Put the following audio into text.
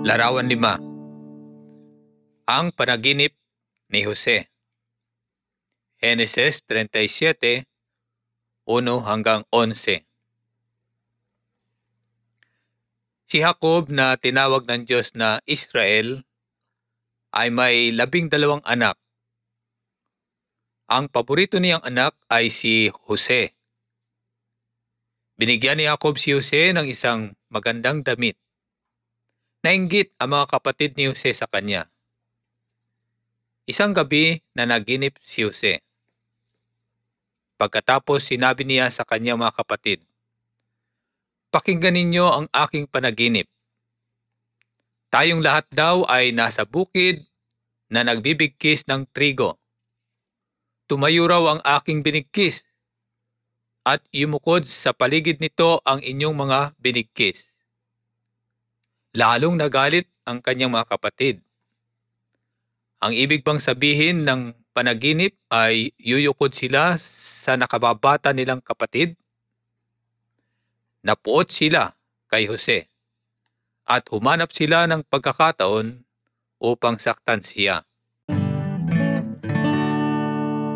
Larawan 5. Ang panaginip ni Jose. Genesis 37, 1-11. Si Jacob na tinawag ng Diyos na Israel ay may 12 anak. Ang paborito niyang anak ay si Jose. Binigyan ni Jacob si Jose ng isang magandang damit. Nainggit ang mga kapatid ni Jose sa kanya. Isang gabi na naginip si Jose. Pagkatapos sinabi niya sa kanyang mga kapatid, "Pakinggan ninyo ang aking panaginip. Tayong lahat daw ay nasa bukid na nagbibigkis ng trigo. Tumayo raw ang aking binigkis at yumukod sa paligid nito ang inyong mga binigkis." Lalong nagalit ang kanyang mga kapatid. Ang ibig bang sabihin ng panaginip ay yuyukod sila sa nakababata nilang kapatid? Napuot sila kay Jose at humanap sila ng pagkakataon upang saktan siya.